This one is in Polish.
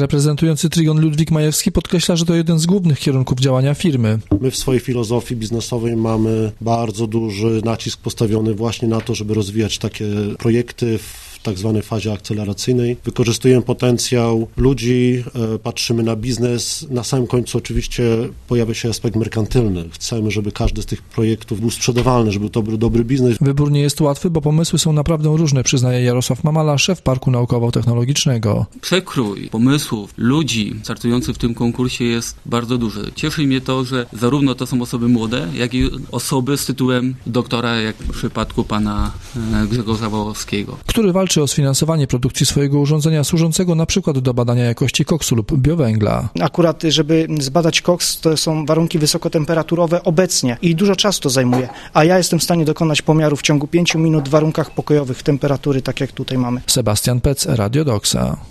reprezentujący Trigon Ludwik Majewski podkreśla, że to jeden z głównych kierunków działania firmy. My w swojej filozofii biznesowej mamy bardzo duży nacisk postawiony właśnie na to, żeby rozwijać takie projekty w tak zwanej fazie akceleracyjnej. Wykorzystujemy potencjał ludzi, patrzymy na biznes. Na samym końcu oczywiście pojawia się aspekt merkantylny. Chcemy, żeby każdy z tych projektów był sprzedawalny, żeby to był dobry biznes. Wybór nie jest łatwy, bo pomysły są naprawdę różne, przyznaje Jarosław Mamala, szef Parku Naukowo-Technologicznego. Przekrój pomysłów ludzi startujących w tym konkursie jest bardzo duży. Cieszy mnie to, że zarówno to są osoby młode, jak i osoby z tytułem doktora, jak w przypadku pana Grzegorza Wołowskiego, który walczy o sfinansowanie produkcji swojego urządzenia służącego na przykład do badania jakości koksu lub biowęgla. Akurat, żeby zbadać koks, to są warunki wysokotemperaturowe obecnie i dużo czasu to zajmuje, a ja jestem w stanie dokonać pomiaru w ciągu 5 minut w warunkach pokojowych temperatury, tak jak tutaj mamy. Sebastian Pec, Radio Doxa.